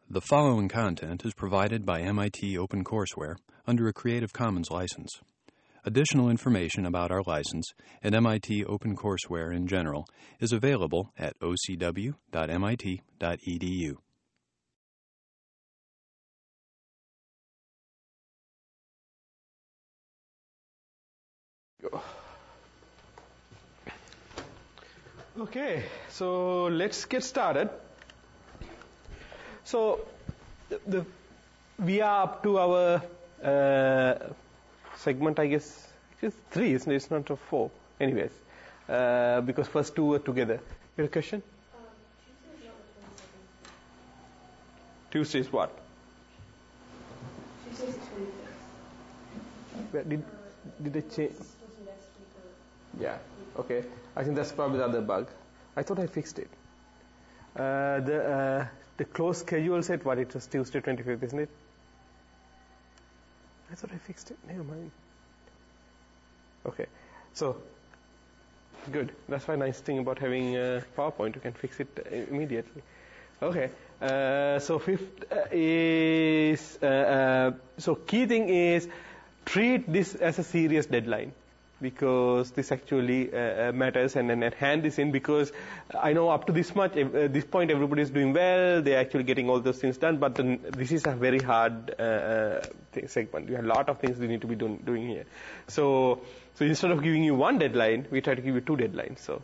The following content is provided by MIT OpenCourseware under a Creative Commons license. Additional information about our license and MIT OpenCourseware in general is available at ocw.mit.edu. Okay, so let's get started. So we are up to our segment, I guess. It's 3, isn't it? It's not a 4. Anyways, because first 2 were together. You have a question? Tuesday is what? Tuesday is 25th. Did they change? Yeah, okay. I think that's probably the other bug. I thought I fixed it. The close schedule said what? It was Tuesday 25th, isn't it? I thought I fixed it. Never mind. Okay, so good. That's why nice thing about having PowerPoint. You can fix it immediately. Okay. So fifth is so key thing is treat this as a serious deadline, because this actually matters, and then hand this in, because I know up to this point everybody is doing well, they're actually getting all those things done, but then this is a very hard segment. You have a lot of things you need to be doing here. So instead of giving you one deadline, we try to give you 2 deadlines. So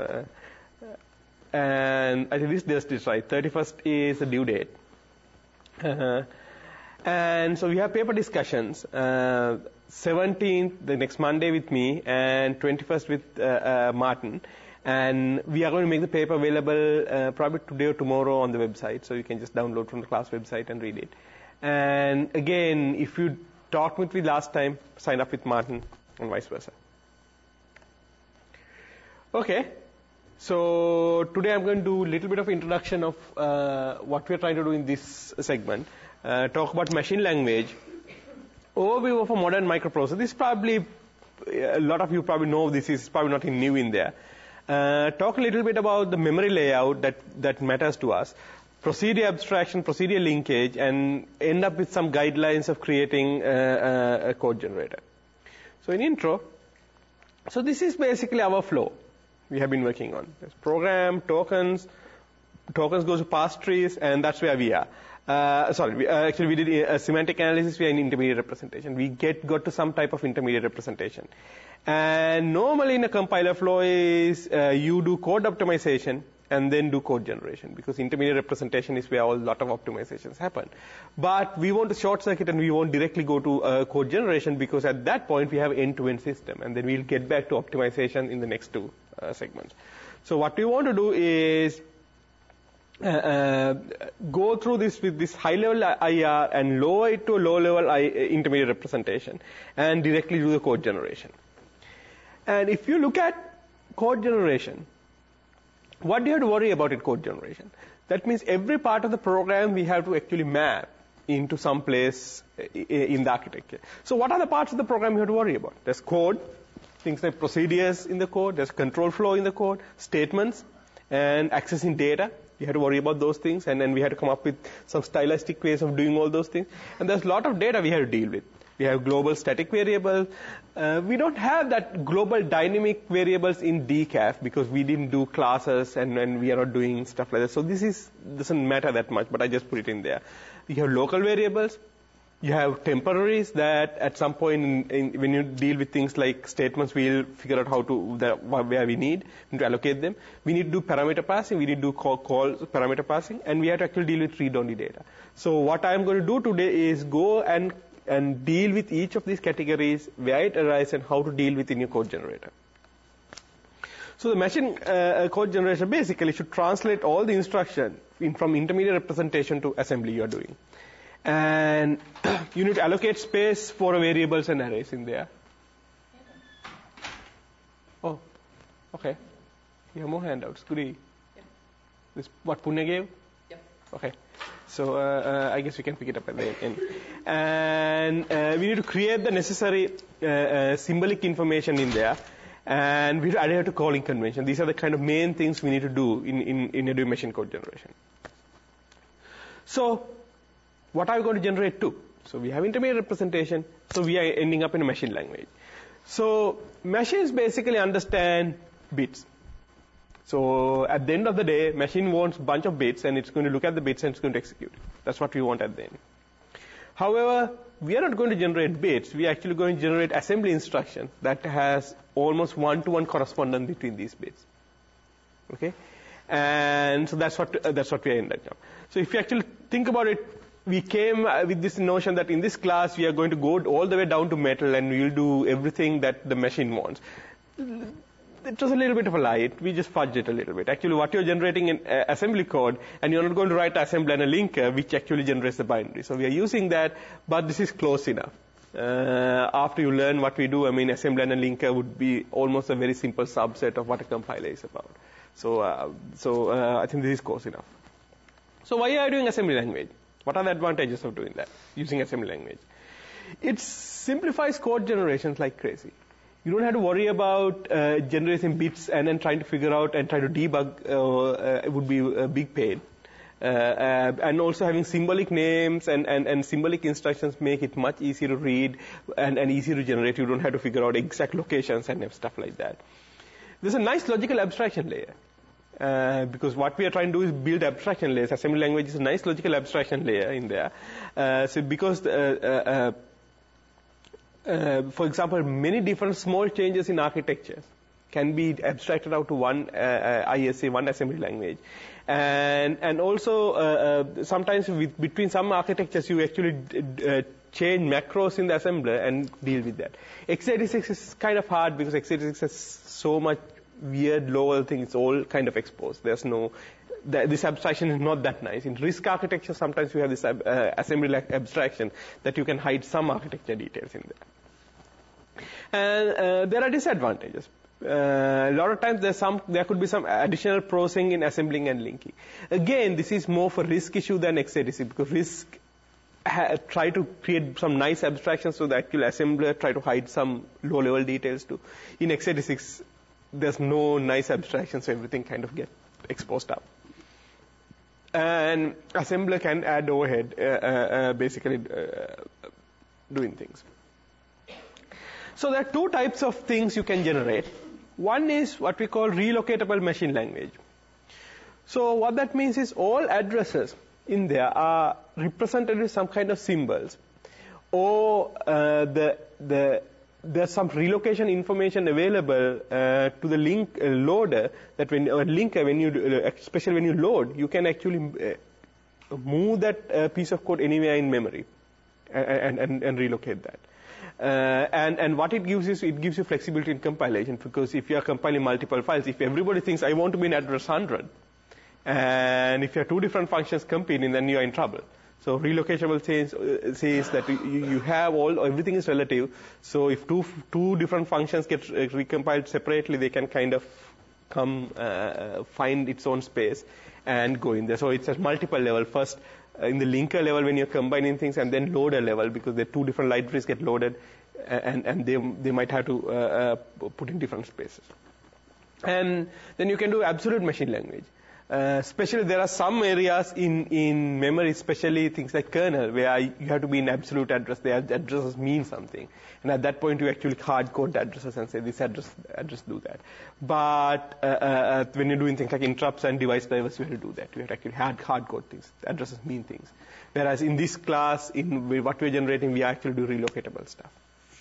and I think this does this right. 31st is the due date. And so we have paper discussions. 17th, the next Monday with me, and 21st with Martin. And we are going to make the paper available probably today or tomorrow on the website, so you can just download from the class website and read it. And again, if you talked with me last time, sign up with Martin, and vice versa. Okay, so today I'm going to do a little bit of introduction of what we're trying to do in this segment. Talk about machine language, overview of a modern microprocessor. This probably, a lot of you probably know this is probably nothing new in there. Talk a little bit about the memory layout that matters to us, procedure abstraction, procedure linkage, and end up with some guidelines of creating a code generator. So in intro, so this is basically our flow we have been working on. There's program, tokens goes to parse trees, and that's where we are. We did a semantic analysis. We are in intermediate representation. We got to some type of intermediate representation. And normally in a compiler flow is you do code optimization and then do code generation, because intermediate representation is where a lot of optimizations happen. But we want to short circuit and we won't directly go to code generation, because at that point we have end-to-end system, and then we'll get back to optimization in the next 2 segments. So what we want to do is go through this with this high-level IR and lower it to a low-level intermediate representation and directly do the code generation. And if you look at code generation, what do you have to worry about in code generation? That means every part of the program we have to actually map into some place in the architecture. So what are the parts of the program you have to worry about? There's code, things like procedures in the code, there's control flow in the code, statements, and accessing data. You have to worry about those things, and then we have to come up with some stylistic ways of doing all those things. And there's a lot of data we have to deal with. We have global static variables. We don't have that global dynamic variables in decaf, because we didn't do classes and we are not doing stuff like that. So this doesn't matter that much, but I just put it in there. You have local variables. You have temporaries that at some point when you deal with things like statements, we'll figure out where we need to allocate them. We need to do parameter passing. We need to do call parameter passing, and we have to actually deal with read-only data. So what I'm going to do today is go and deal with each of these categories, where it arises, and how to deal with in your code generator. So the machine code generator basically should translate all the instruction from intermediate representation to assembly you're doing. And you need to allocate space for variables and arrays in there. Oh, okay. You have more handouts. Good. Yep. This what Punya gave? Yep. Okay. So I guess we can pick it up at the end. And we need to create the necessary symbolic information in there. And we adhere to calling convention. These are the kind of main things we need to do in a machine code generation. So what are we going to generate to? So we have intermediate representation, so we are ending up in a machine language. So machines basically understand bits. So at the end of the day, machine wants a bunch of bits, and it's going to look at the bits and it's going to execute. That's what we want at the end. However, we are not going to generate bits. We are actually going to generate assembly instructions that has almost one-to-one correspondence between these bits. Okay, and so that's what we are ending up. So if you actually think about it, we came with this notion that in this class we are going to go all the way down to metal and we'll do everything that the machine wants. It was a little bit of a lie. We just fudged it a little bit. Actually, what you're generating in assembly code, and you're not going to write assembly and a linker, which actually generates the binary. So we are using that, but this is close enough. After you learn what we do, I mean, assembly and a linker would be almost a very simple subset of what a compiler is about. So I think this is close enough. So why are you doing assembly language? What are the advantages of doing that, using assembly language? It simplifies code generations like crazy. You don't have to worry about generating bits and then trying to figure out and try to debug. It would be a big pain. And also having symbolic names and symbolic instructions make it much easier to read and easier to generate. You don't have to figure out exact locations and stuff like that. There's a nice logical abstraction layer. Because what we are trying to do is build abstraction layers. Assembly language is a nice logical abstraction layer in there. So because for example, many different small changes in architecture can be abstracted out to one ISA, one assembly language. And also sometimes between some architectures you actually change macros in the assembler and deal with that. x86 is kind of hard because x86 has so much weird low-level things. It's all kind of exposed. There's no this abstraction is not that nice. In RISC architecture, sometimes you have this assembly abstraction that you can hide some architecture details in there. And there are disadvantages. A lot of times there could be some additional prosing in assembling and linking. Again, this is more for RISC issue than x86 because RISC try to create some nice abstractions so the actual assembler try to hide some low-level details too. In x86, there's no nice abstraction, so everything kind of gets exposed up. And assembler can add overhead, basically doing things. So there are two types of things you can generate. One is what we call relocatable machine language. So what that means is all addresses in there are represented with some kind of symbols, or there's some relocation information available to the link loader that especially when you load, you can actually move that piece of code anywhere in memory and relocate that. And what it gives is it gives you flexibility in compilation, because if you are compiling multiple files, if everybody thinks I want to be in address 100, and if you have two different functions competing, then you are in trouble. So relocatable says that you have everything is relative. So if two different functions get recompiled separately, they can kind of come find its own space and go in there. So it's at multiple level. First in the linker level when you're combining things, and then loader level because the two different libraries get loaded, and they might have to put in different spaces. And then you can do absolute machine language. Especially there are some areas in memory, especially things like kernel, where you have to be in absolute address. The addresses mean something. And at that point you actually hard code the addresses and say this address do that. But when you're doing things like interrupts and device drivers, you have to do that. You have to actually hard code things. The addresses mean things. Whereas in this class, in what we're generating, we actually do relocatable stuff.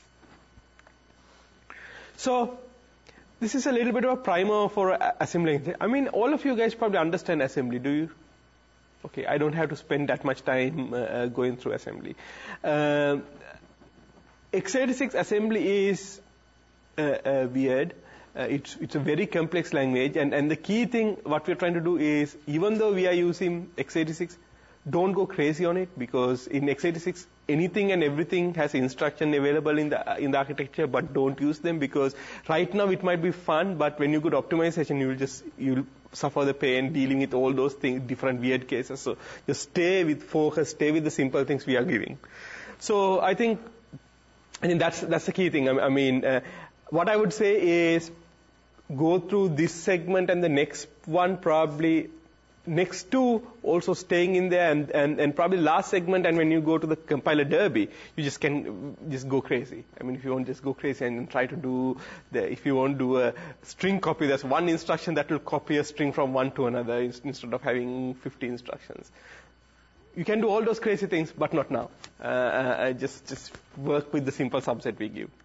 So this is a little bit of a primer for assembling. I mean, all of you guys probably understand assembly, do you? Okay, I don't have to spend that much time going through assembly. x86 assembly is weird. It's a very complex language, and the key thing, what we're trying to do is, even though we are using x86, don't go crazy on it, because in x86 anything and everything has instruction available in the architecture, but don't use them, because right now it might be fun, but when you go to optimization, you'll suffer the pain dealing with all those things, different weird cases. So just stay with focus, stay with the simple things we are giving. So I think that's the key thing. I mean, what I would say is go through this segment and the next one probably next to also staying in there, and probably last segment, and when you go to the compiler Derby, you just can just go crazy. I mean, if you want to just go crazy and try to do if you want to do a string copy, there's one instruction that will copy a string from one to another instead of having 50 instructions. You can do all those crazy things, but not now. Just work with the simple subset we give.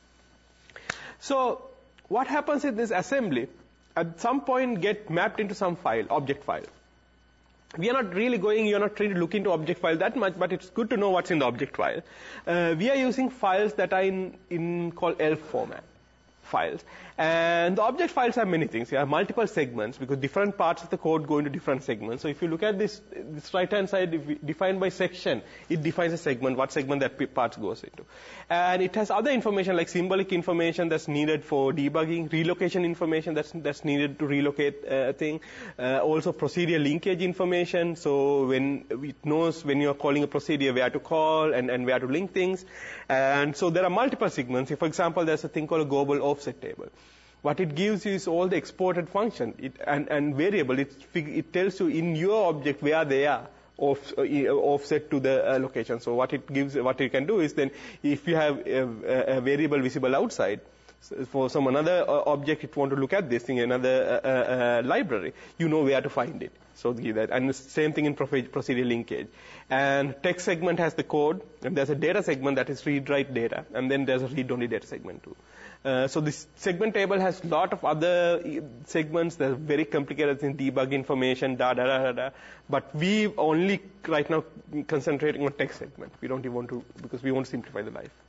So what happens in this assembly, at some point get mapped into some file, object file. You're not trying to look into object file that much, but it's good to know what's in the object file. We are using files that are in called ELF format files. And the object files have many things. You have multiple segments because different parts of the code go into different segments. So if you look at this right-hand side, defined by section, it defines a segment, what segment that part goes into. And it has other information like symbolic information that's needed for debugging, relocation information that's needed to relocate a thing, also procedure linkage information. So when it knows when you're calling a procedure where to call and where to link things. And so there are multiple segments. For example, there's a thing called a global offset table. What it gives you is all the exported function and variable. It tells you in your object where they are offset to the location. So what it can do is then if you have a variable visible outside, for some another object, if you want to look at this thing, another library, you know where to find it. So give that. And the same thing in procedure linkage. And text segment has the code, and there's a data segment that is read-write data, and then there's a read-only data segment too. So this segment table has a lot of other segments that are very complicated in debug information, but we only right now concentrating on text segment. We don't even want to, because we want to simplify the life.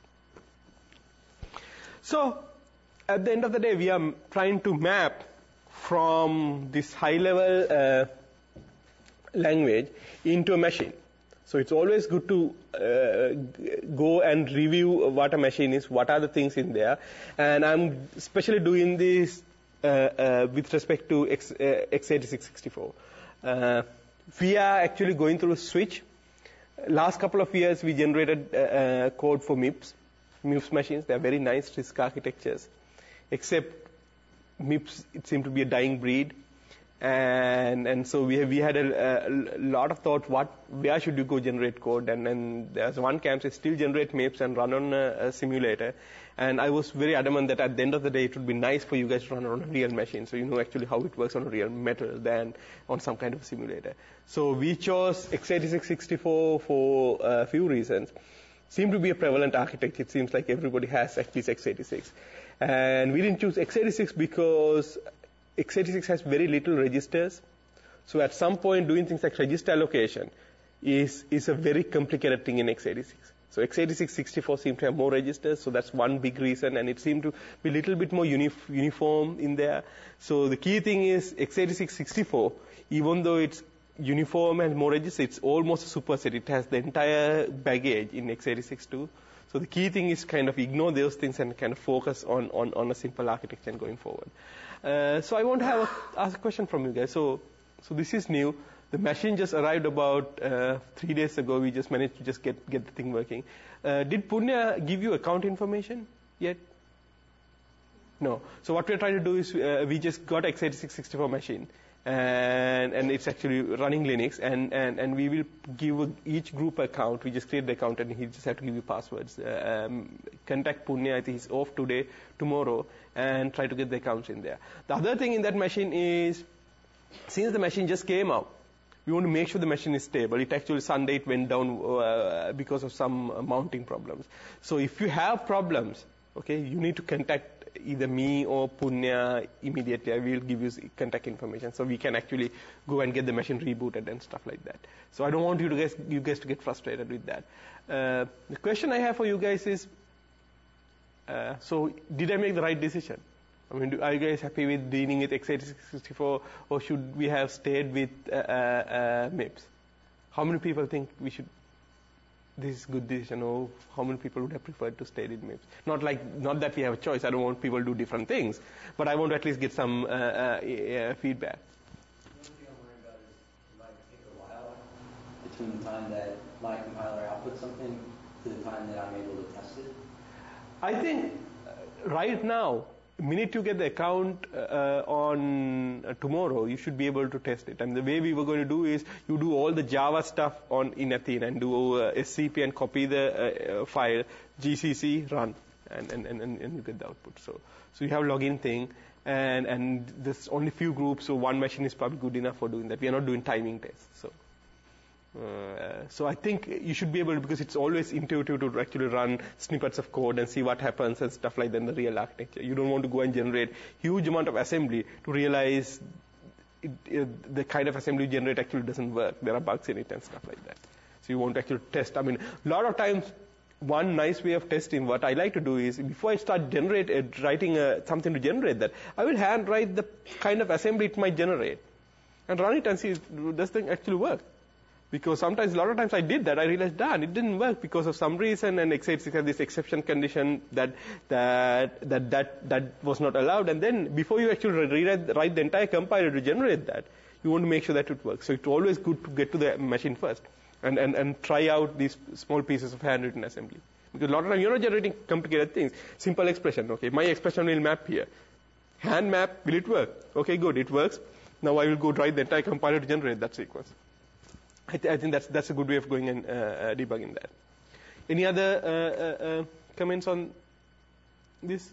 So at the end of the day, we are trying to map from this high-level language into a machine. So it's always good to go and review what a machine is, what are the things in there. And I'm especially doing this with respect to x86-64. We are actually going through a switch. Last couple of years, we generated code for MIPS machines. They're very nice RISC architectures. Except MIPS, it seemed to be a dying breed. And so we had a lot of thought, where should you go generate code? And there's one camp that still generate MIPS and run on a simulator. And I was very adamant that at the end of the day, it would be nice for you guys to run on a real machine, so you know actually how it works on a real metal than on some kind of simulator. So we chose x86-64 for a few reasons. Seemed to be a prevalent architecture. It seems like everybody has at least x86. And we didn't choose x86 because x86 has very little registers. So at some point, doing things like register allocation is a very complicated thing in x86. So x86-64 seemed to have more registers, so that's one big reason, and it seemed to be a little bit more uniform in there. So the key thing is x86-64, even though it's uniform and more registers, it's almost a superset. It has the entire baggage in x86 too. So the key thing is kind of ignore those things and kind of focus on a simple architecture and going forward. So I want to ask a question from you guys. So this is new. The machine just arrived about 3 days ago. We just managed to just get the thing working. Did Punya give you account information yet? No. So what we're trying to do is we just got x86-64 machine. And it's actually running Linux, and we will give each group account. We just create the account, and he just have to give you passwords. Contact Punya, I think he's off today, tomorrow, and try to get the accounts in there. The other thing in that machine is, since the machine just came out, we want to make sure the machine is stable. It actually Sunday it went down because of some mounting problems. So if you have problems, okay, you need to contact either me or Punya immediately. I will give you contact information so we can actually go and get the machine rebooted and stuff like that. So I don't want you guys to get frustrated with that. The question I have for you guys is, so did I make the right decision? I mean, are you guys happy with dealing with x86-64, or should we have stayed with MIPS? How many people think this is a good decision, or how many people would have preferred to stay with MIPS? Not that we have a choice. I don't want people to do different things, but I want to at least get some feedback. The only thing I'm worried about is it might take a while between the time that my compiler outputs something to the time that I'm able to test it. I think right now minute you get the account on tomorrow, you should be able to test it. And the way we were going to do is you do all the Java stuff in Athena and do SCP and copy the file, GCC, run, and you get the output. So you have login thing, and there's only few groups, so one machine is probably good enough for doing that. We are not doing timing tests. So I think you should be able to, because it's always intuitive to actually run snippets of code and see what happens and stuff like that in the real architecture. You don't want to go and generate huge amount of assembly to realize the kind of assembly you generate actually doesn't work. There are bugs in it and stuff like that. So you want to actually test. I mean, a lot of times, one nice way of testing, what I like to do is, before I start writing something to generate that, I will hand write the kind of assembly it might generate and run it and see, does thing actually work? Because sometimes, a lot of times I did that, I realized, darn, it didn't work because of some reason, and x86 had this exception condition that was not allowed. And then, before you actually write the entire compiler to generate that, you want to make sure that it works. So it's always good to get to the machine first and try out these small pieces of handwritten assembly. Because a lot of times you're not generating complicated things. Simple expression, okay, my expression will map here. Hand map, will it work? Okay, good, it works. Now I will go write the entire compiler to generate that sequence. I think that's a good way of going and debugging that. Any other comments on this?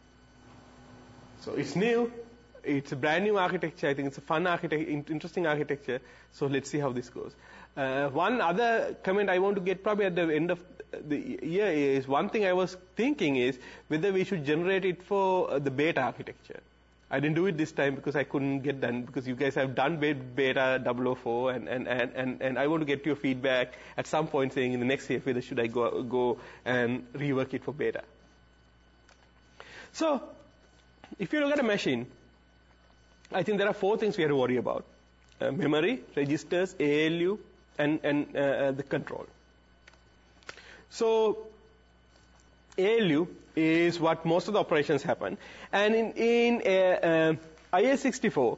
So it's new. It's a brand new architecture. I think it's a fun architecture, interesting architecture. So let's see how this goes. One other comment I want to get probably at the end of the year is, one thing I was thinking is whether we should generate it for the beta architecture. I didn't do it this time because I couldn't get done, because you guys have done beta 004 and I want to get your feedback at some point saying in the next year whether should I go and rework it for beta. So if you look at a machine, I think there are 4 things we have to worry about. Memory, registers, ALU, and the control. So ALU is what most of the operations happen. And in IS64,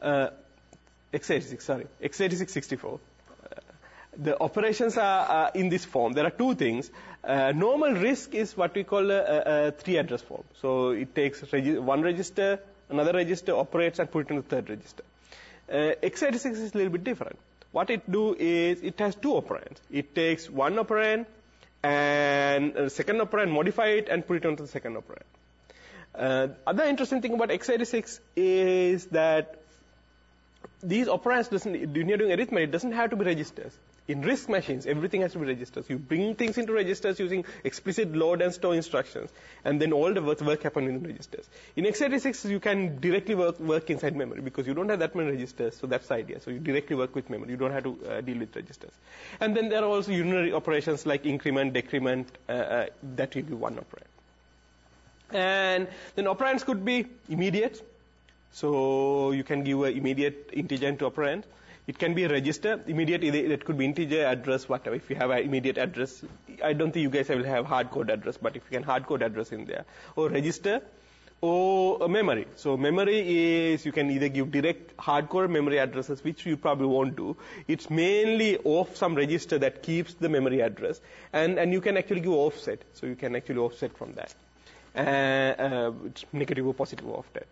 x86-64, the operations are in this form. There are 2 things. Normal RISC is what we call a 3-address form. So it takes one register, another register, operates and put it in the 3rd register. x86 is a little bit different. What it do is it has 2 operands. It takes one operand and a second operand, modify it and put it onto the second operand. Other interesting thing about x86 is that these operands when you're doing arithmetic, it doesn't have to be registers. In RISC machines, everything has to be registers. You bring things into registers using explicit load and store instructions, and then all the work happens in registers. In x86, you can directly work inside memory because you don't have that many registers, so that's the idea. So you directly work with memory. You don't have to deal with registers. And then there are also unary operations like increment, decrement, that will be one operand. And then operands could be immediate. So you can give an immediate integer into operand. It can be a register, immediate, it could be integer, address, whatever. If you have an immediate address, I don't think you guys will have hard-code address, but if you can hard-code address in there. Or register, or a memory. So memory is, you can either give direct hardcore memory addresses, which you probably won't do. It's mainly off some register that keeps the memory address. And you can actually give offset. So you can actually offset from that. It's negative or positive offset.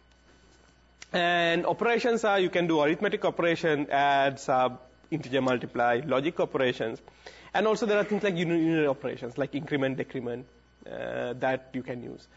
And operations are, you can do arithmetic operation, add, sub, integer multiply, logic operations. And also there are things like unary operations, like increment, decrement, that you can use.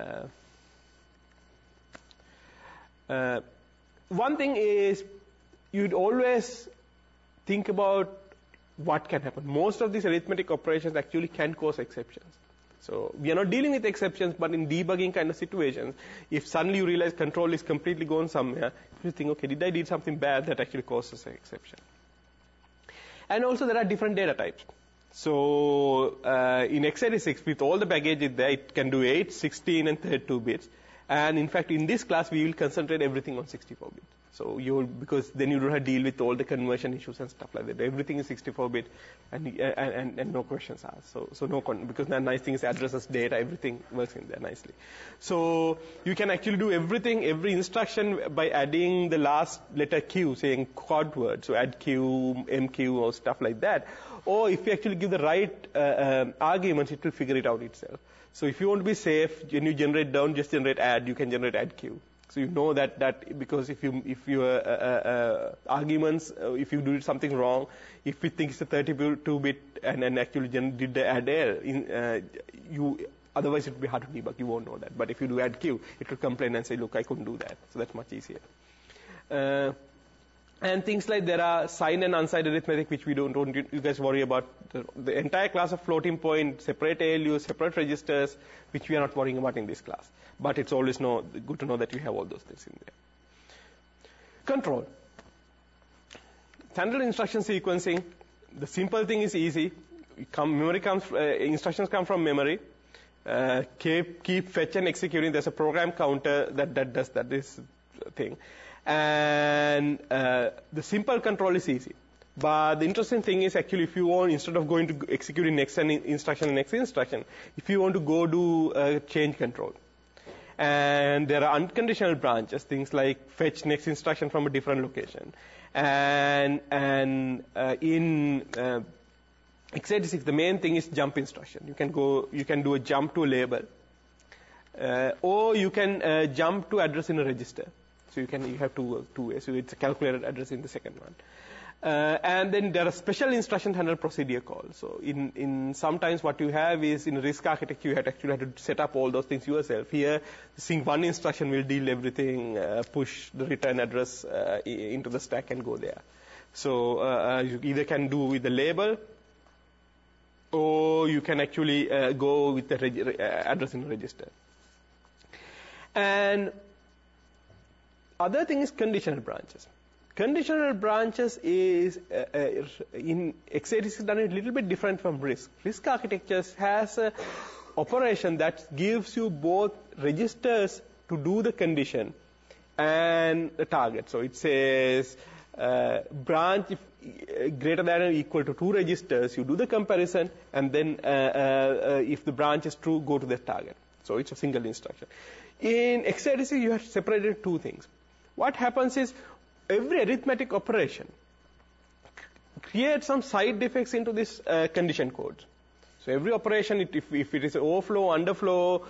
One thing is, you'd always think about what can happen. Most of these arithmetic operations actually can cause exceptions. So we are not dealing with exceptions, but in debugging kind of situations, if suddenly you realize control is completely gone somewhere, you think, okay, did I do something bad that actually causes an exception? And also there are different data types. So in x86, with all the baggage there, it can do 8, 16, and 32 bits. And in fact, in this class, we will concentrate everything on 64 bits. So because then you don't have to deal with all the conversion issues and stuff like that. Everything is 64-bit and no questions asked. So because the nice thing is addresses data, everything works in there nicely. So you can actually do everything, every instruction by adding the last letter Q, saying quad word. So add Q, MQ or stuff like that. Or if you actually give the right arguments, it will figure it out itself. So if you want to be safe, when you generate don't just generate add, you can generate add Q. So you know that because if your arguments, if you do something wrong, if you think it's a 32-bit and actually did the add L, otherwise it would be hard to debug. You won't know that. But if you do add Q, it will complain and say, look, I couldn't do that. So that's much easier. And things like there are signed and unsigned arithmetic, which we don't you guys worry about. The entire class of floating point, separate ALUs, separate registers, which we are not worrying about in this class. But it's always good to know that you have all those things in there. Control. Standard instruction sequencing. The simple thing is easy. Instructions come from memory. Keep fetch and executing. There's a program counter that does this thing. And the simple control is easy. But the interesting thing is actually if you want, instead of going to executing next instruction and next instruction, if you want to go do change control. And there are unconditional branches, things like fetch next instruction from a different location. And in x86, the main thing is jump instruction. You can do a jump to a label, or you can jump to address in a register. So you have two ways. So it's a calculated address in the second one. And then there are special instruction handler procedure calls. So in sometimes what you have is in RISC architecture you have to set up all those things yourself. Here, seeing one instruction will deal everything, push the return address into the stack and go there. So you either can do with the label, or you can actually go with the address in the register. And other thing is conditional branches. Conditional branches is in x86 done a little bit different from RISC. RISC architectures has an operation that gives you both registers to do the condition and the target. So it says branch if greater than or equal to 2 registers, you do the comparison, and then if the branch is true, go to the target. So it's a single instruction. In x86 you have separated two things. What happens is every arithmetic operation creates some side effects into this condition codes. So every operation, if it is overflow, underflow,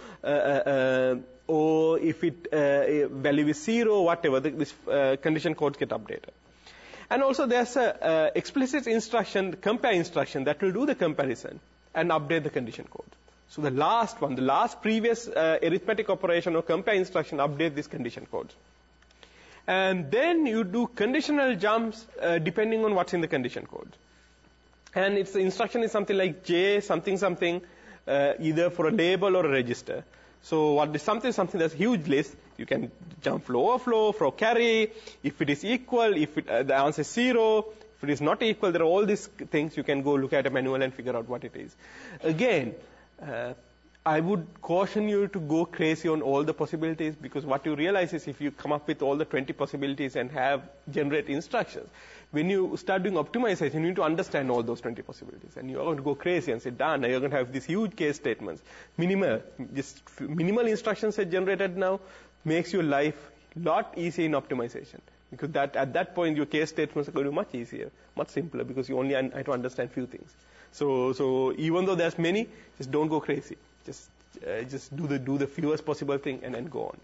or if value is 0, whatever, this condition codes get updated. And also there's a explicit instruction, compare instruction, that will do the comparison and update the condition code. So the last previous arithmetic operation or compare instruction update this condition codes. And then you do conditional jumps depending on what's in the condition code. And the instruction is something like J something something, either for a label or a register. So what is something that's a huge list, you can jump flow overflow, for carry, if it is equal, if the answer is 0, if it is not equal, there are all these things. You can go look at a manual and figure out what it is. Again, I would caution you to go crazy on all the possibilities, because what you realize is if you come up with all the 20 possibilities and generate instructions, when you start doing optimization, you need to understand all those 20 possibilities. And you're going to go crazy and say, darn, you're going to have these huge case statements. Minimal instruction set generated now makes your life a lot easier in optimization. Because at that point, your case statements are going to be much easier, much simpler, because you only have to understand few things. So even though there's many, just don't go crazy. Just do the fewest possible thing and then go on.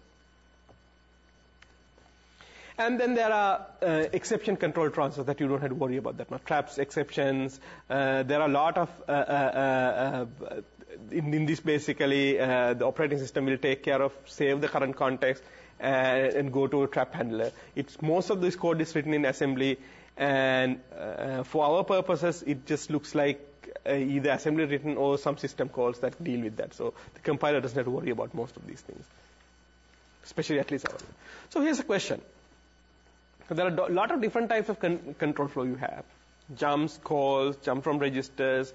And then there are exception control transfers that you don't have to worry about that much. Traps, exceptions. There are a lot of in this basically the operating system will take care of, save the current context and go to a trap handler. Most of this code is written in assembly, and for our purposes, it just looks like either assembly written or some system calls that deal with that. So the compiler doesn't have to worry about most of these things, especially at least ours. So here's a question. So there are a lot of different types of control flow you have. Jumps, calls, jump from registers,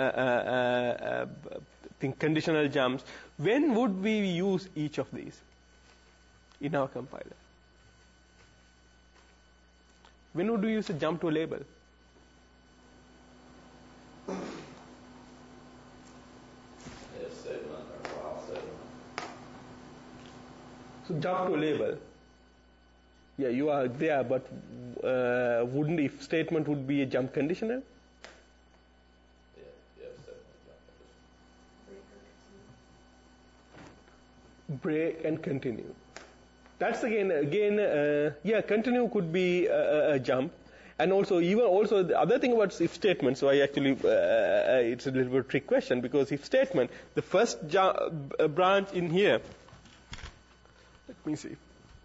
conditional jumps. When would we use each of these in our compiler? When would you use a jump to a label? If statement or while statement. So jump to a label. Yeah, you are there, but wouldn't if statement would be a jump conditional? Yeah, if statement jump. Break and continue. That's again, yeah, continue could be a jump. And also, the other thing about if statement, so I actually, it's a little bit of a trick question, because if statement, the first branch in here, let me see.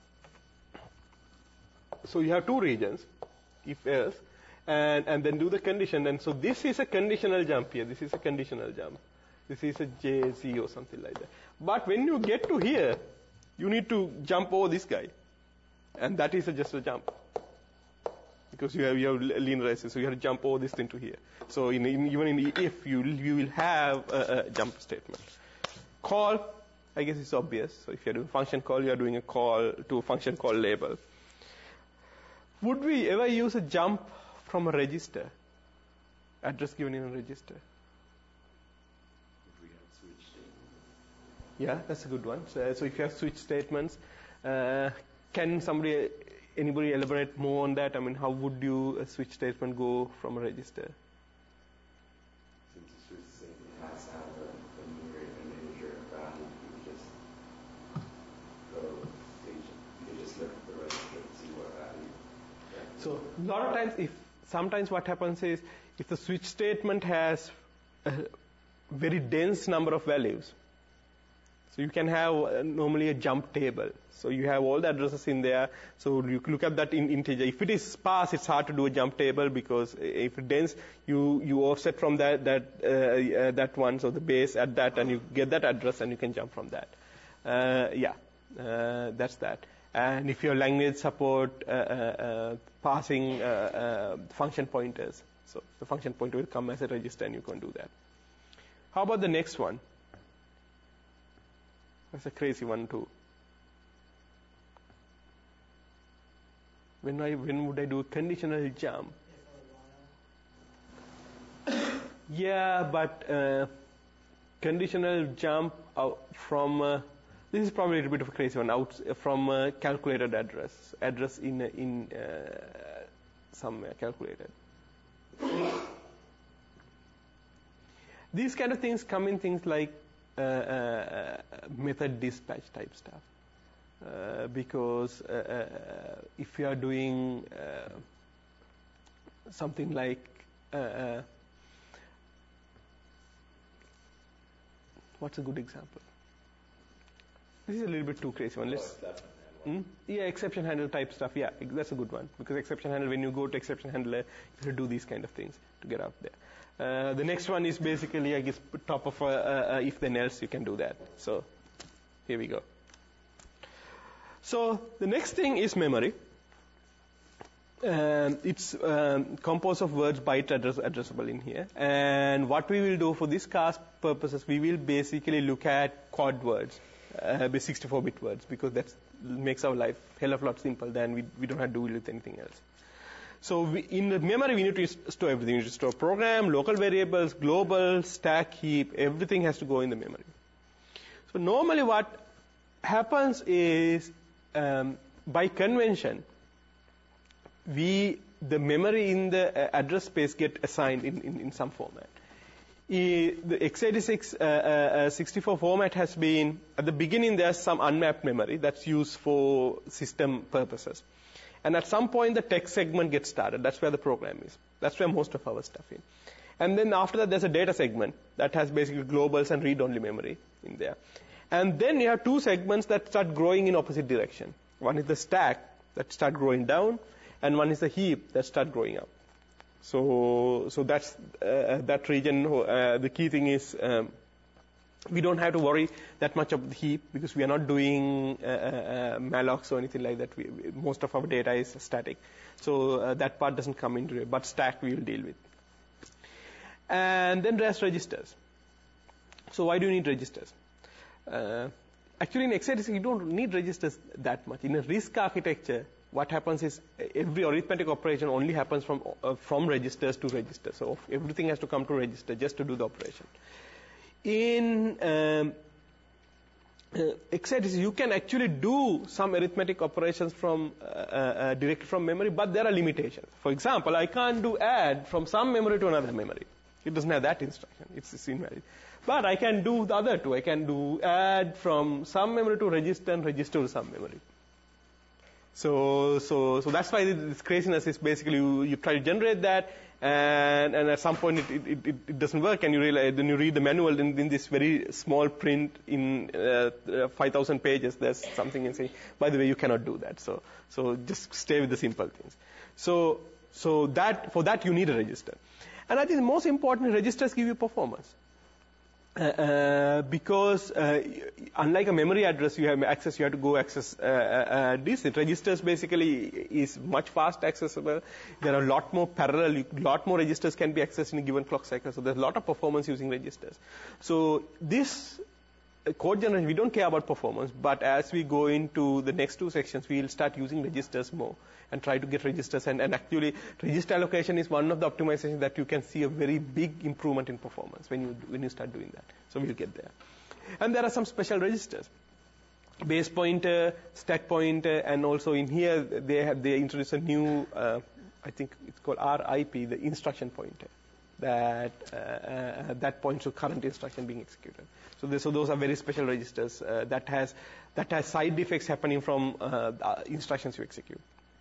So you have two regions, if else, and then do the condition, and so this is a conditional jump here, this is a conditional jump. This is a JZ or something like that. But when you get to here, you need to jump over this guy. And that is just a jump. Because you have linear access, so you have to jump over this thing to here. So even in the if, you will have a jump statement. Call, I guess it's obvious. So if you're doing function call, you're doing a call to a function call label. Would we ever use a jump from a register? Address given in a register. Yeah, that's a good one. So if you have switch statements, can anybody elaborate more on that? I mean, how would a switch statement go from a register? Since the switch statement has to have a numerator and an integer value, you just look at the register and see what value. So a lot of times, sometimes what happens is, if the switch statement has a very dense number of values, so you can have normally a jump table. So you have all the addresses in there. So you look at that in integer. If it is sparse, it's hard to do a jump table, because if it's dense, you offset from that one, so the base at that, and you get that address, and you can jump from that. That's that. And if your language support passing function pointers, so the function pointer will come as a register, and you can do that. How about the next one? That's a crazy one too. When would I do a conditional jump? Yeah, but conditional jump out from this is probably a little bit of a crazy one, out from a calculated address in somewhere calculated. These kind of things come in things like method dispatch type stuff, because if you are doing something like what's a good example? This is a little bit too crazy one. Exception handle type stuff. Yeah, that's a good one, because exception handle, when you go to exception handler, you have to do these kind of things to get out there. The next one is basically, I guess, top of if then else, you can do that. So here we go. So the next thing is memory. It's composed of words, byte addressable in here. And what we will do for this class purposes, we will basically look at quad words, 64-bit words, because that makes our life hell of a lot simple than we don't have to do with anything else. So in the memory, we need to store everything. We need to store program, local variables, global, stack, heap, everything has to go in the memory. So normally what happens is, by convention, the memory in the address space get assigned in some format. The x86 64 format has been, at the beginning there's some unmapped memory that's used for system purposes. And at some point the text segment gets started. That's where the program is. That's where most of our stuff is. And then after that there's a data segment that has basically globals and read-only memory in there. And then you have two segments that start growing in opposite direction. One is the stack that start growing down, and one is the heap that start growing up. So that's that region. The key thing is we don't have to worry that much of the heap, because we are not doing mallocs or anything like that. Most of our data is static, so that part doesn't come into it. But stack we will deal with. And then there's registers. So why do you need registers? Actually, in x86 you don't need registers that much. In a RISC architecture, what happens is every arithmetic operation only happens from registers to registers. So everything has to come to register just to do the operation. In x86, you can actually do some arithmetic operations directly from memory, but there are limitations. For example, I can't do add from some memory to another memory. It doesn't have that instruction. It's invalid. But I can do the other two. I can do add from some memory to register and register to some memory. So that's why this craziness is basically you try to generate that, and at some point it doesn't work, and you realize, then you read the manual in this very small print in 5,000 pages. There's something in saying, by the way, you cannot do that. So just stay with the simple things. So that for that you need a register, and I think the most important, registers give you performance. Because unlike a memory address, you have to go access this. Registers basically is much fast accessible. There are a lot more parallel, lot more registers can be accessed in a given clock cycle. So there's a lot of performance using registers. So this code generation, we don't care about performance, but as we go into the next two sections, we'll start using registers more and try to get registers. And actually, register allocation is one of the optimizations that you can see a very big improvement in performance when you start doing that. So we'll get there. And there are some special registers. Base pointer, stack pointer, and also in here they introduce a new, I think it's called RIP, the instruction pointer, that points to current instruction being executed. So those are very special registers that has side effects happening from instructions you execute.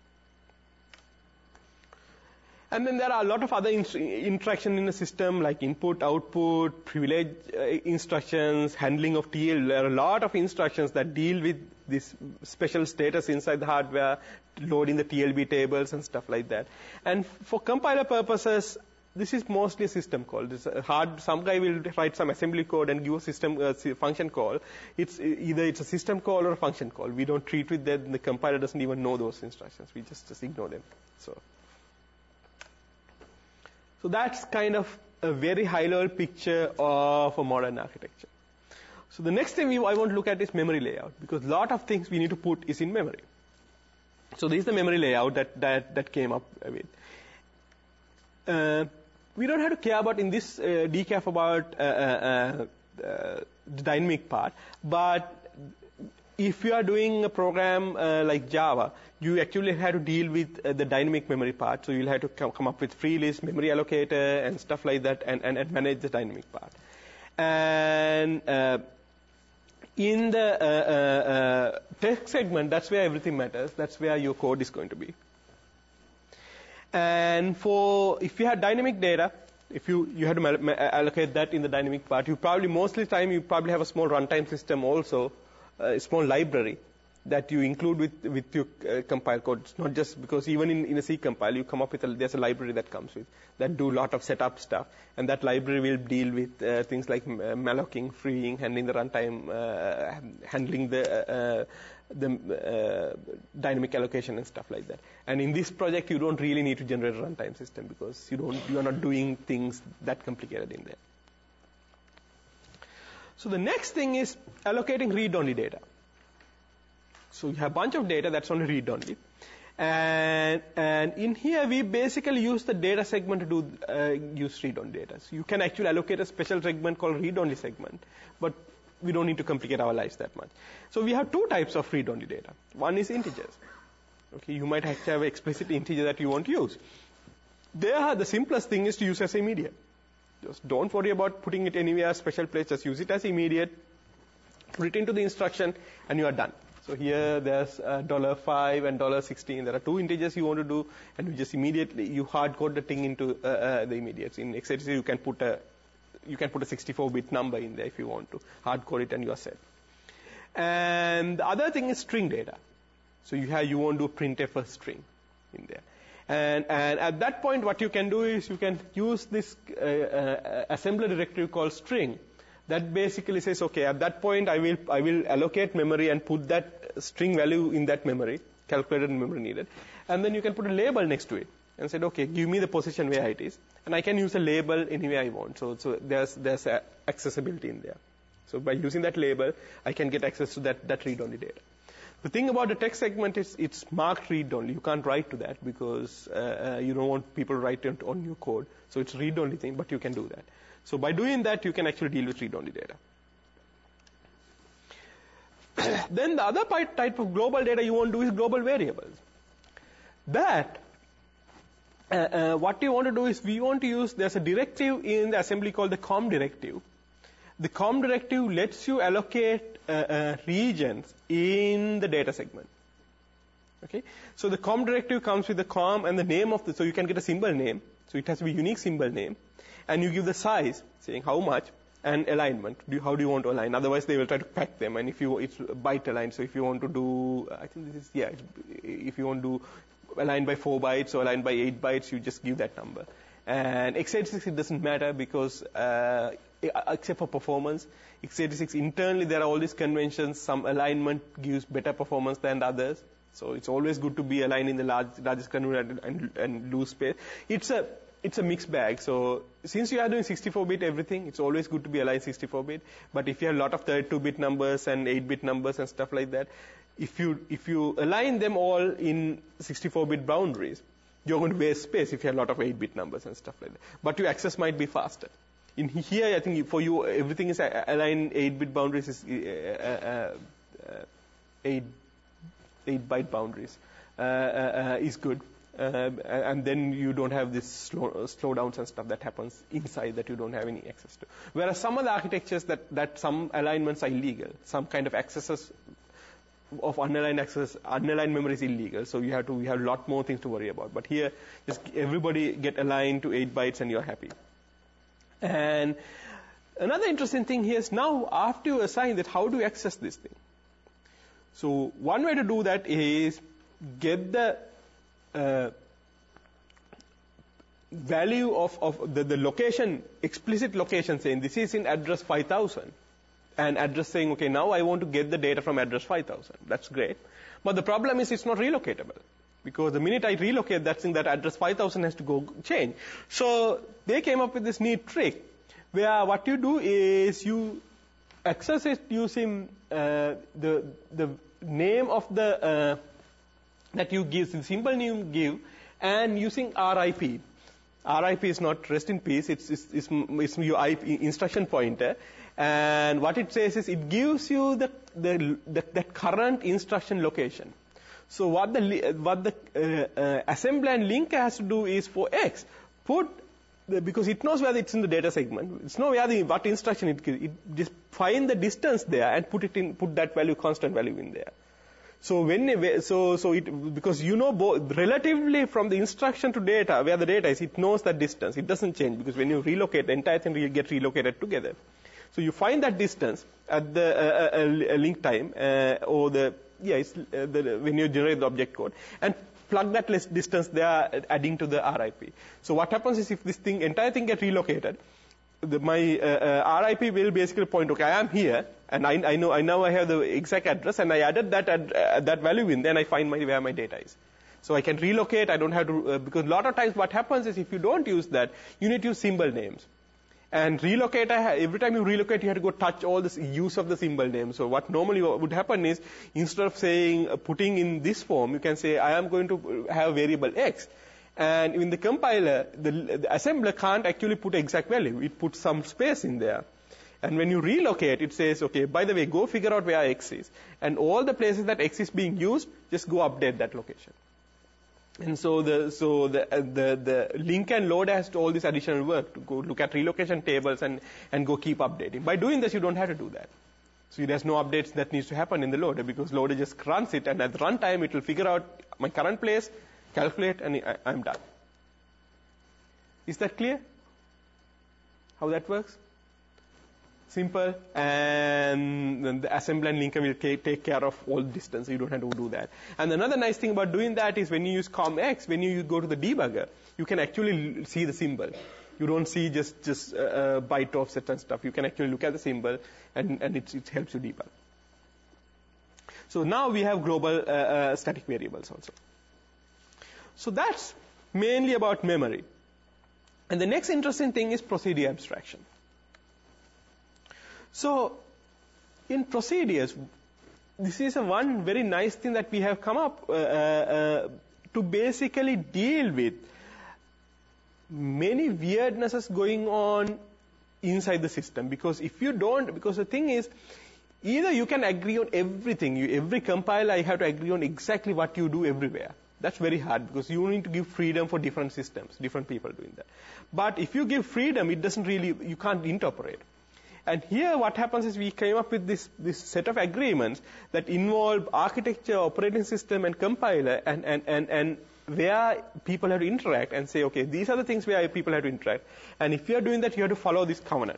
And then there are a lot of other interaction in the system, like input, output, privilege instructions, handling of TL. There are a lot of instructions that deal with this special status inside the hardware, loading the TLB tables and stuff like that. And for compiler purposes, this is mostly a system call. Some guy will write some assembly code and give a system function call. It's a system call or a function call. We don't treat with that. The compiler doesn't even know those instructions. We just ignore them. So that's kind of a very high-level picture of a modern architecture. So the next thing I want to look at is memory layout, because a lot of things we need to put is in memory. So this is the memory layout that came up with. We don't have to care about in this decaf about the dynamic part, but if you are doing a program like Java, you actually have to deal with the dynamic memory part. So you'll have to come up with free list, memory allocator, and stuff like that, and manage the dynamic part. And in the text segment, that's where everything matters. That's where your code is going to be. And if you have dynamic data, if you have to allocate that in the dynamic part, most of the time you probably have a small runtime system also, a small library that you include with your compile code. It's not just because even in a C compile, you come up with there's a library that comes with that do a lot of setup stuff, and that library will deal with things like mallocing, freeing, handling the runtime, handling the dynamic allocation and stuff like that. And in this project, you don't really need to generate a runtime system because you are not doing things that complicated in there. So the next thing is allocating read-only data. So you have a bunch of data that's only read-only. And in here, we basically use the data segment to use read-only data. So you can actually allocate a special segment called read-only segment, but we don't need to complicate our lives that much. So we have two types of read-only data. One is integers. Okay, you might actually have an explicit integer that you want to use. There, the simplest thing is to use as immediate. Just don't worry about putting it anywhere, special place. Just use it as immediate, put it into the instruction, and you are done. So here there's $5 and $16. There are two integers you want to do, and you just immediately hard code the thing into the immediates. In x86 you can put a 64-bit number in there if you want to hard code it, and you are set. And the other thing is string data. So you want to do printf a string in there. And at that point, what you can do is you can use this assembler directory called string that basically says, okay, at that point I will allocate memory and put that string value in that memory, calculated memory needed, and then you can put a label next to it and say, okay, give me the position where it is, and I can use a label anywhere I want. So there's accessibility in there. So by using that label, I can get access to that read-only data. The thing about the text segment is it's marked read-only. You can't write to that because you don't want people writing on your code. So it's read-only thing, but you can do that. So by doing that, you can actually deal with read-only data. Then the other type of global data you want to do is global variables. That, what you want to do is we want to use, there's a directive in the assembly called the COM directive. The COM directive lets you allocate regions in the data segment. Okay, so the COM directive comes with the COM and the name of the, so you can get a symbol name. So it has to be a unique symbol name, and you give the size, saying how much, and alignment. How do you want to align? Otherwise, they will try to pack them. And if it's byte aligned, so if you want to do, I think this is, yeah, if you want to do align by 4 bytes or align by 8 bytes, you just give that number. And x86, it doesn't matter because, except for performance, x86 internally there are all these conventions. Some alignment gives better performance than the others. So it's always good to be aligned in the largest convention and lose space. It's a mixed bag. So since you are doing 64-bit everything, it's always good to be aligned 64-bit. But if you have a lot of 32-bit numbers and 8-bit numbers and stuff like that, if you align them all in 64-bit boundaries, you're going to waste space if you have a lot of 8-bit numbers and stuff like that. But your access might be faster. In here, I think for you, everything is aligned 8-bit boundaries is 8-byte boundaries is good. And then you don't have this slowdowns and stuff that happens inside that you don't have any access to. Whereas some other architectures that some alignments are illegal, some kind of accesses of unaligned memory is illegal. So you have a lot more things to worry about. But here, just everybody get aligned to 8 bytes and you're happy. And another interesting thing here is now after you assign that, how do you access this thing? So one way to do that is get the value of the location, explicit location, saying this is in address 5000, and address saying, okay, now I want to get the data from address 5000. That's great. But the problem is it's not relocatable, because the minute I relocate that thing, that address 5000 has to go change. So they came up with this neat trick where what you do is you access it using the name of the that you give, the symbol name you give, and using RIP. RIP is not rest in peace, it's your IP instruction pointer. And what it says is it gives you the current instruction location. So what the assembler and linker has to do is for X, because it knows whether it's in the data segment, it's know where what instruction it gives. It just find the distance there and put that value, constant value in there. So because you know relatively from the instruction to data, where the data is, it knows that distance. It doesn't change, because when you relocate, the entire thing will get relocated together. So you find that distance at the link time, or when you generate the object code, and plug that distance there, adding to the RIP. So what happens is, if this entire thing gets relocated, my RIP will basically point, okay, I am here, and I know I have the exact address, and I added that value in there, and I find where my data is. So I can relocate. I don't have to because a lot of times what happens is, if you don't use that, you need to use symbol names. And relocator, every time you relocate, you have to go touch all this use of the symbol name. So what normally would happen is, instead of saying putting in this form, you can say I am going to have variable X. And in the compiler, the assembler can't actually put exact value. It puts some space in there. And when you relocate, it says, okay, by the way, go figure out where X is. And all the places that X is being used, just go update that location. And so the link and load has to all this additional work to go look at relocation tables and go keep updating. By doing this, you don't have to do that. So there's no updates that needs to happen in the loader, because loader just runs it, and at the runtime, it will figure out my current place, calculate, and I'm done. Is that clear? How that works? Simple, and the assembler and linker will take care of all distance. You don't have to do that. And another nice thing about doing that is, when you use COMX, when you go to the debugger, you can actually see the symbol. You don't see just byte offset and stuff. You can actually look at the symbol, and it helps you debug. So now we have global static variables also. So that's mainly about memory. And the next interesting thing is procedure abstraction. So in procedures, this is one very nice thing that we have come up to basically deal with many weirdnesses going on inside the system. Because if you don't, because the thing is, either you can agree on everything, every compiler I have to agree on exactly what you do everywhere. That's very hard because you need to give freedom for different systems, different people doing that. But if you give freedom, it doesn't really, you can't interpret. And here what happens is we came up with this set of agreements that involve architecture, operating system, and compiler, and where people have to interact and say, okay, these are the things where people have to interact. And if you are doing that, you have to follow this covenant.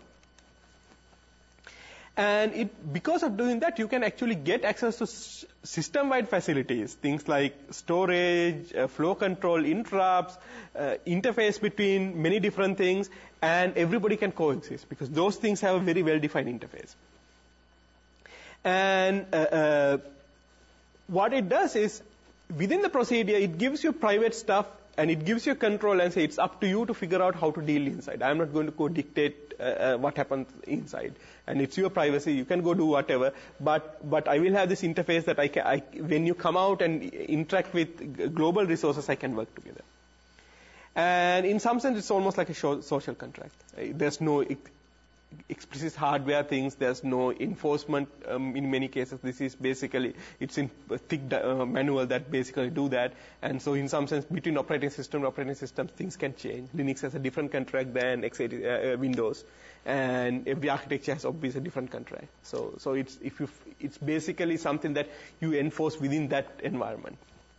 And because of doing that, you can actually get access to system-wide facilities, things like storage, flow control, interrupts, interface between many different things, and everybody can coexist because those things have a very well-defined interface. And what it does is, within the procedure, it gives you private stuff and it gives you control and say it's up to you to figure out how to deal inside. I'm not going to go dictate what happens inside. And it's your privacy. You can go do whatever. But I will have this interface that when you come out and interact with global resources, I can work together. And in some sense, it's almost like a social contract. There's no explicit hardware things. There's no enforcement in many cases. This is basically, it's in a thick manual that basically do that. And so in some sense, between operating system and operating systems, things can change. Linux has a different contract than x86 Windows. And every architecture has obviously a different contract. So it's basically something that you enforce within that environment.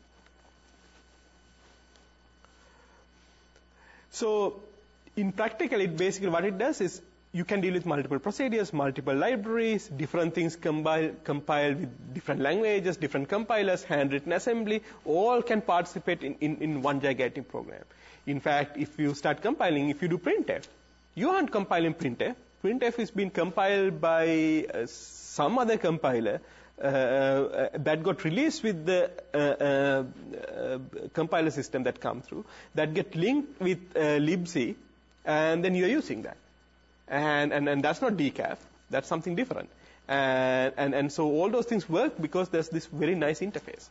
So in practical, it basically what it does is you can deal with multiple procedures, multiple libraries, different things compiled with different languages, different compilers, handwritten assembly, all can participate in one gigantic program. In fact, if you start compiling, if you do printf, you aren't compiling printf. Printf is being compiled by some other compiler that got released with the compiler system that come through, that get linked with libc, and then you're using that. And that's not decaf, that's something different. And so all those things work because there's this very nice interface.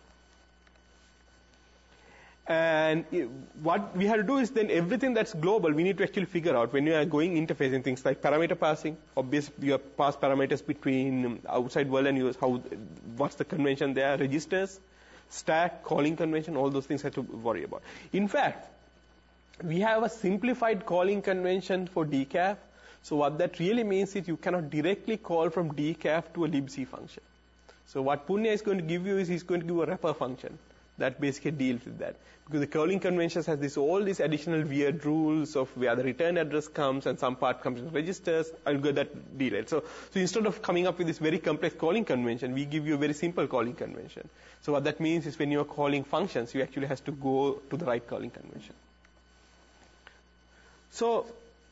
And what we have to do is then everything that's global, we need to actually figure out when you are going interfacing things like parameter passing. Obviously, you pass parameters between outside world and yours. What's the convention there? Registers, stack, calling convention, all those things have to worry about. In fact, we have a simplified calling convention for decaf. So what that really means is you cannot directly call from decaf to a libc function. So what Punya is going to give you is he's going to give a wrapper function that basically deals with that. Because the calling conventions has all these additional weird rules of where the return address comes and some part comes in registers. I'll go that detail. So instead of coming up with this very complex calling convention, we give you a very simple calling convention. So what that means is when you are calling functions, you actually has to go to the right calling convention. So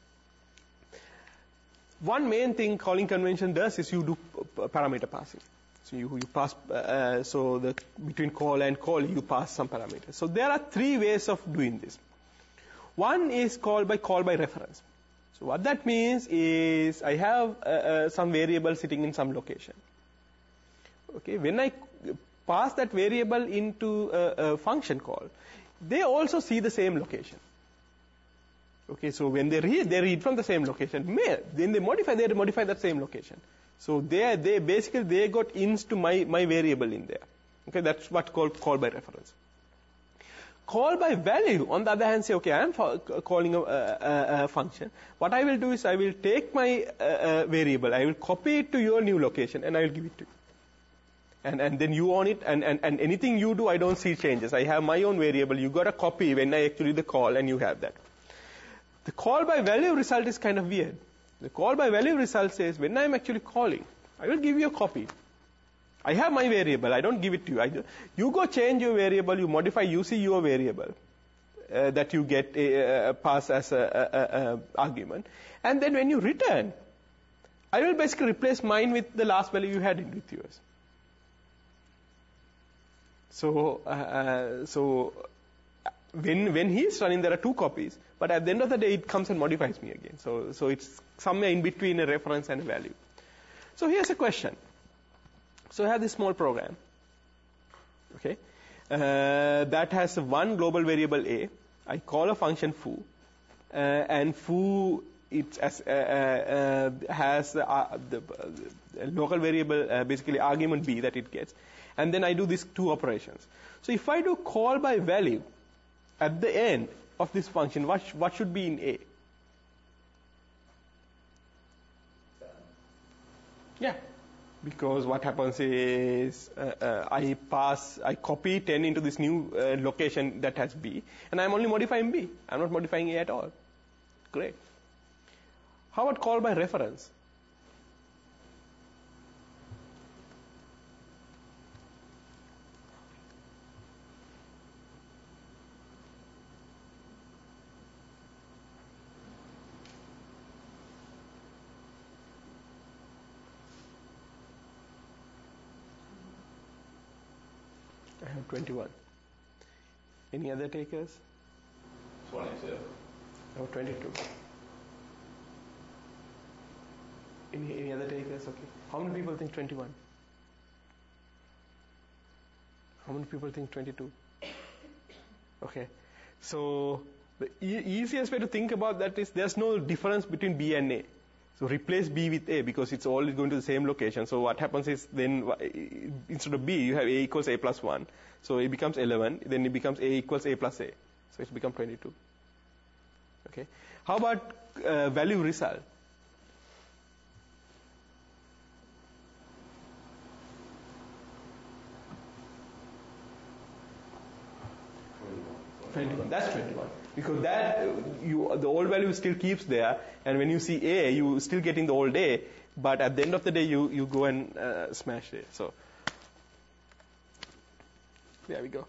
one main thing calling convention does is you do parameter passing. So you pass, between call and call, you pass some parameters. So there are three ways of doing this. One is call by reference. So what that means is I have some variable sitting in some location. Okay, when I pass that variable into a function call, they also see the same location. Okay, so when they read from the same location. When they modify that same location. So they basically got ins to my variable in there. Okay, that's what called call by reference. Call by value, on the other hand, say, okay, I am calling a function. What I will do is I will take my variable, I will copy it to your new location, and I will give it to you. And then you own it, and anything you do, I don't see changes. I have my own variable. You got a copy when I actually do the call, and you have that. The call by value result is kind of weird. The call by value result says, when I'm actually calling, I will give you a copy. I have my variable. I don't give it to you. You go change your variable. You modify. You see your variable that you get pass as a argument. And then when you return, I will basically replace mine with the last value you had in with yours. So when he's running, there are two copies. But at the end of the day, it comes and modifies me again. So it's somewhere in between a reference and a value. So here's a question. So I have this small program, okay, that has one global variable a. I call a function foo, and foo it has the local variable, basically argument b that it gets, and then I do these two operations. So if I do call by value at the end of this function, what should be in a? Yeah, because what happens is I copy 10 into this new location that has b, and I'm only modifying b. I'm not modifying a at all. Great. How about call by reference? I have 21. Any other takers? 22. Oh, 22. Any other takers? Okay. How many people think 21? How many people think 22? Okay. So the easiest way to think about that is there's no difference between B and A. So replace B with A because it's all going to the same location. So what happens is then instead of B you have A equals A plus 1. So it becomes 11. Then it becomes A equals A plus A. So it becomes 22. Okay. How about value result? That's 21. Because that the old value still keeps there, and when you see A, you still getting the old A, but at the end of the day, you go and smash it. So there we go.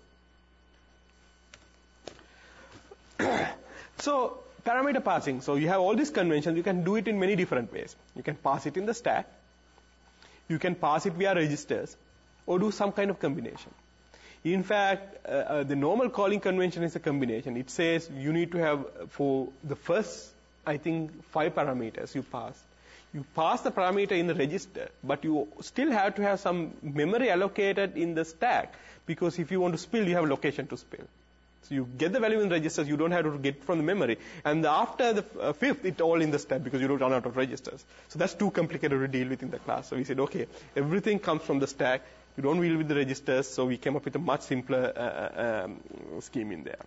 So parameter passing. So you have all these conventions. You can do it in many different ways. You can pass it in the stack. You can pass it via registers, or do some kind of combination. In fact, the normal calling convention is a combination. It says you need to have, for the first, I think, 5 parameters you pass. You pass the parameter in the register, but you still have to have some memory allocated in the stack, because if you want to spill, you have a location to spill. So you get the value in registers, you don't have to get from the memory. And after the 5th, it's all in the stack because you don't run out of registers. So that's too complicated to deal with in the class. So we said, okay, everything comes from the stack. You don't deal with the registers, so we came up with a much simpler scheme in there.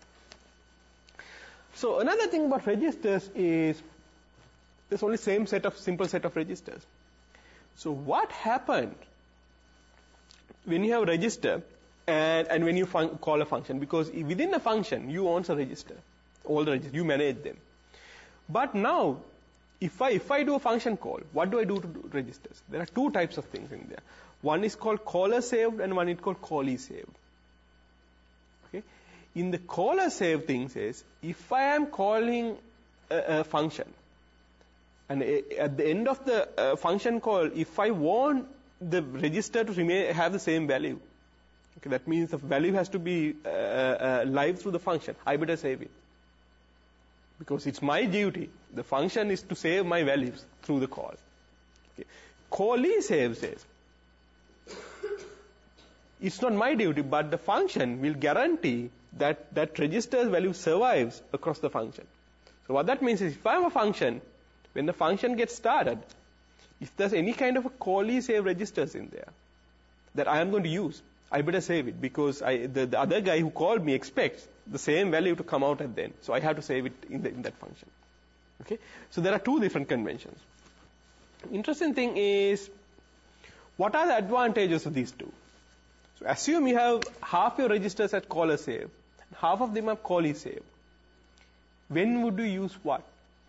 So another thing about registers is there's only simple set of registers. So what happened when you have a register and when you call a function? Because within a function, you own a register, all the registers, you manage them. But now, if I do a function call, what do I do to registers? There are 2 types of things in there. One is called caller saved and one is called callee saved. Okay? In the caller saved thing says, if I am calling a function, and at the end of the function call, if I want the register to have the same value, okay, that means the value has to be live through the function, I better save it. Because it's my duty. The function is to save my values through the call. Okay. Callee save says, it's not my duty, but the function will guarantee that that register's value survives across the function. So what that means is, if I have a function, when the function gets started, if there's any kind of a callee save registers in there that I am going to use, I better save it, because the other guy who called me expects the same value to come out at the end. So I have to save it in that function. Okay? So there are 2 different conventions. Interesting thing is, what are the advantages of these 2? So assume you have half your registers at caller save, and half of them are callee save. When would you use what?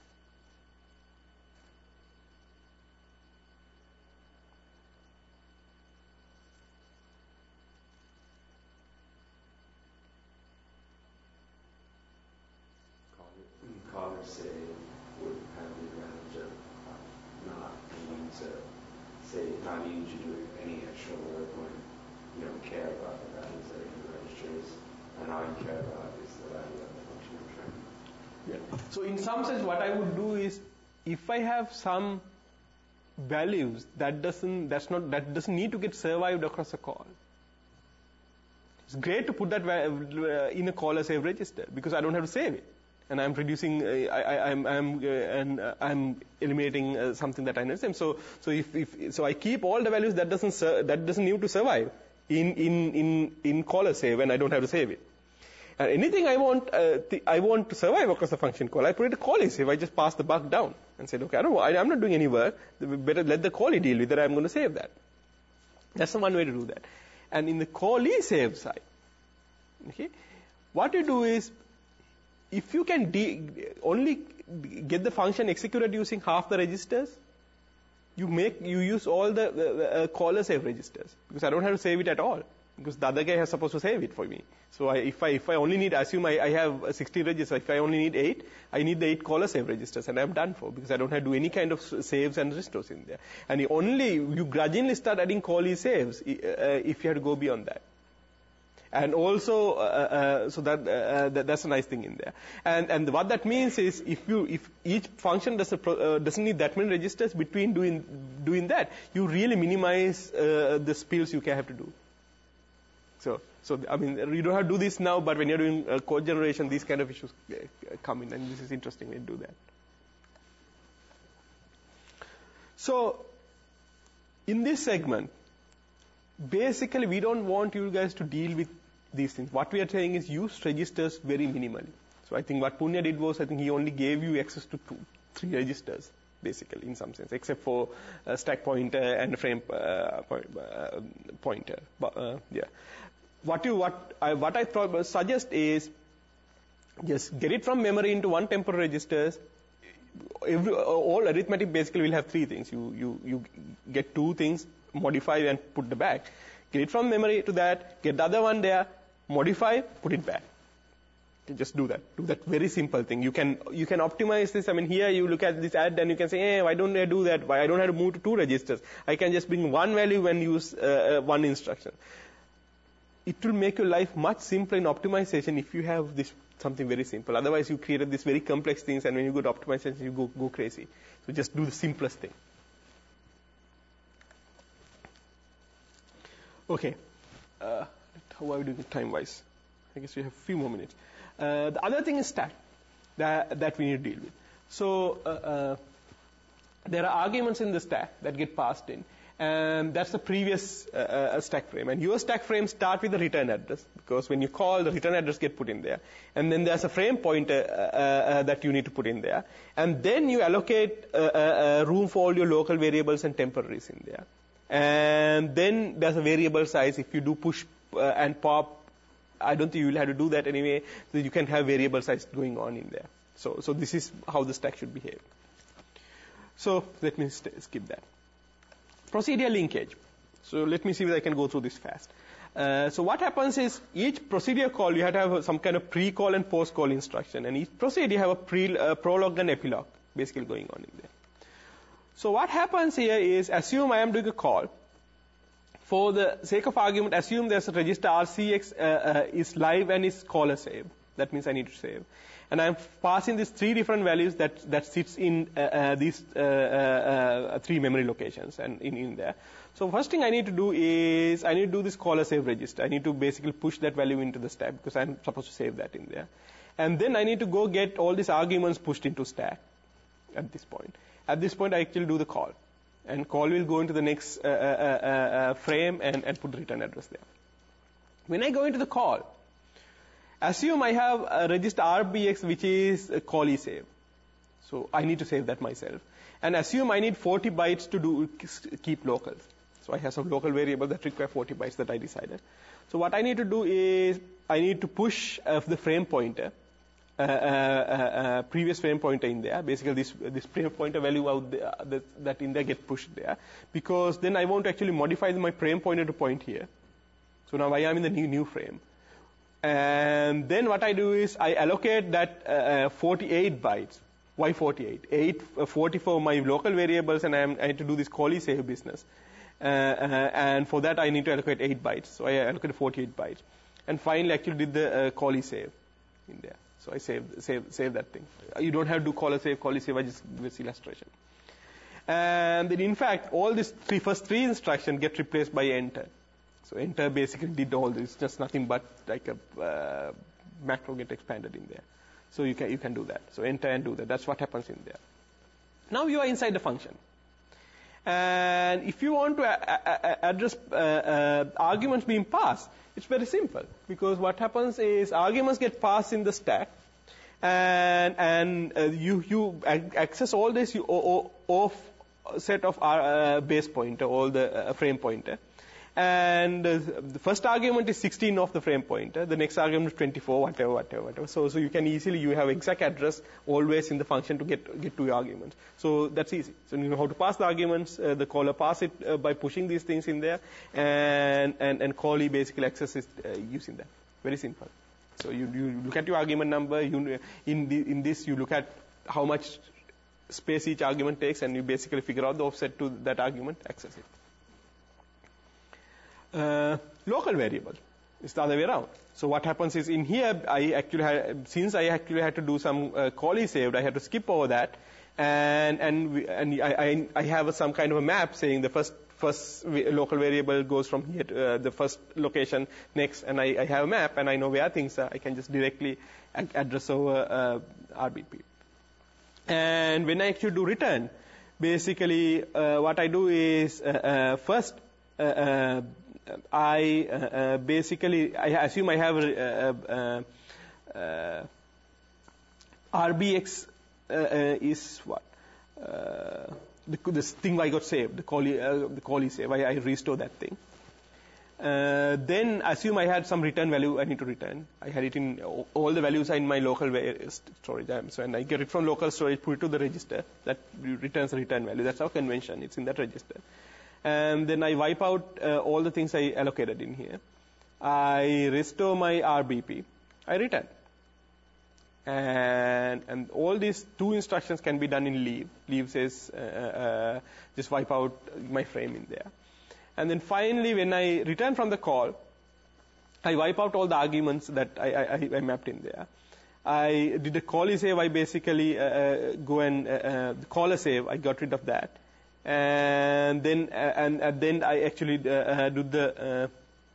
Caller save would have the advantage of not needing to do any extra work when you don't care about the values that are in the registers, and all you care about is the value of the function I'm trying to. Yeah. So in some sense, what I would do is, if I have some values that doesn't need to get survived across a call. It's great to put that in a caller save register because I don't have to save it, and I'm reducing. I'm eliminating something that I necessary. So I keep all the values that doesn't need to survive in caller save, and I don't have to save it. And anything I want to survive across the function call, I put it in callee save. I just pass the bug down and said, okay, I'm not doing any work. Better let the callee deal with it. I'm going to save that. That's the one way to do that. And in the callee save side, okay, what you do is, if you can only get the function executed using half the registers, you use all the caller save registers, because I don't have to save it at all, because the other guy is supposed to save it for me. So if I only need, assume I have 16 registers, if I only need 8, I need the 8 caller save registers, and I'm done for, because I don't have to do any kind of saves and restores in there. And you grudgingly start adding callee saves if you have to go beyond that. And also, so that's a nice thing in there. And what that means is, if each function doesn't need that many registers between doing that, you really minimize the spills you can have to do. So I mean, you don't have to do this now, but when you're doing code generation, these kind of issues come in, and this is interesting way to do that. So in this segment, basically, we don't want you guys to deal with these things. What we are saying is use registers very minimally. So I think what Punya did was, I think he only gave you access to 3 registers, basically, in some sense, except for stack pointer and frame pointer. But, yeah. What I suggest is just get it from memory into one temporal registers. All arithmetic basically will have 3 things. You get 2 things, modify and put the back. Get it from memory to that, get the other one there, modify, put it back. Just do that. Do that very simple thing. You can optimize this. I mean, here you look at this add and you can say, hey, why don't I do that? Why I don't have to move to 2 registers? I can just bring one value and use one instruction. It will make your life much simpler in optimization if you have this something very simple. Otherwise, you created these very complex things, and when you go to optimization, you go crazy. So just do the simplest thing. Okay. How are we doing time-wise? I guess we have a few more minutes. The other thing is stack that we need to deal with. So there are arguments in the stack that get passed in, and that's the previous stack frame. And your stack frame start with the return address, because when you call, the return address get put in there. And then there's a frame pointer that you need to put in there. And then you allocate room for all your local variables and temporaries in there. And then there's a variable size. If you do push and pop, I don't think you will have to do that anyway. So you can have variable size going on in there. So this is how the stack should behave. So let me skip that. Procedure linkage. So let me see if I can go through this fast. So what happens is, each procedure call, you have to have some kind of pre-call and post-call instruction. And each procedure you have a prologue and epilogue basically going on in there. So what happens here is, assume I am doing a call. For the sake of argument, assume there's a register RCX is live and is caller save. That means I need to save. And I'm passing these 3 different values that sits in these 3 memory locations and in there. So first thing I need to do is, I need to do this caller save register. I need to basically push that value into the stack, because I'm supposed to save that in there. And then I need to go get all these arguments pushed into stack at this point. At this point, I actually do the call. And call will go into the next frame and put the return address there. When I go into the call, assume I have a register RBX, which is a callee save. So I need to save that myself. And assume I need 40 bytes to keep locals. So I have some local variable that require 40 bytes that I decided. So what I need to do is, I need to push the frame pointer, previous frame pointer in there. Basically, this frame pointer value out there, that in there get pushed there, because then I want to actually modify my frame pointer to point here. So now I am in the new frame. And then what I do is, I allocate that 48 bytes. Why 48? 40 for my local variables, and I need to do this callee save business. And for that, I need to allocate 8 bytes. So I allocated 48 bytes. And finally, actually did the callee save in there. So I save that thing. You don't have to do callee save. I just give this illustration. And then in fact, all these first three instructions get replaced by enter. So enter basically did all this, just nothing but like a macro get expanded in there. So you can do that. So enter and do that. That's what happens in there. Now you are inside the function. And if you want to address arguments being passed, it's very simple, because what happens is arguments get passed in the stack, and you access all this set of base pointer, all the frame pointer. And the first argument is 16 of the frame pointer. The next argument is 24, whatever. So you can easily, you have exact address always in the function to get to your arguments. So that's easy. So you know how to pass the arguments. The caller pass it by pushing these things in there, and callee basically accesses using that. Very simple. So you look at your argument number. In this you look at how much space each argument takes, and you basically figure out the offset to that argument, access it. Local variable is the other way around. So what happens is in here, since I actually had to do some callee saved, I had to skip over that, and I have some kind of a map saying the first local variable goes from here to the first location next, and I have a map and I know where things are. I can just directly address over RBP. And when I actually do return, basically what I do is first. I assume I have RBX is what this thing I got saved, the callee save. I restore that thing. Then assume I had some return value I need to return. I had it in all the values are in my local storage. So and I get it from local storage, put it to the register that returns the return value. That's our convention. It's in that register. And then I wipe out all the things I allocated in here. I restore my RBP. I return. And all these two instructions can be done in leave. Leave says just wipe out my frame in there. And then finally, when I return from the call, I wipe out all the arguments that I mapped in there. I did a callee save. I basically go and call a save. I got rid of that. And then I actually do the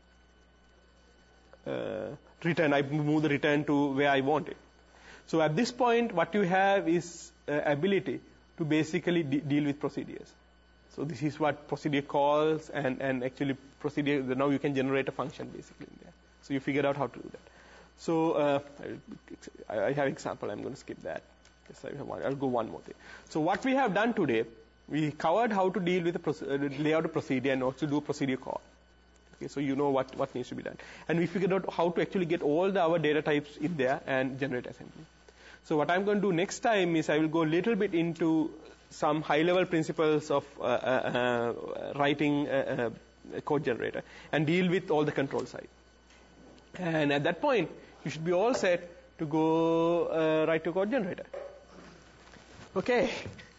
return. I move the return to where I want it. So at this point, what you have is ability to basically deal with procedures. So this is what procedure calls, and actually procedure. Now you can generate a function basically in there. So you figured out how to do that. So I have example. I'm going to skip that. Yes, I'll go one more thing. So what we have done today. We covered how to deal with lay out a procedure and also do a procedure call. Okay, so you know what needs to be done. And we figured out how to actually get all our data types in there and generate assembly. So what I'm going to do next time is I will go a little bit into some high-level principles of writing a code generator and deal with all the control side. And at that point, you should be all set to go write your code generator. Okay.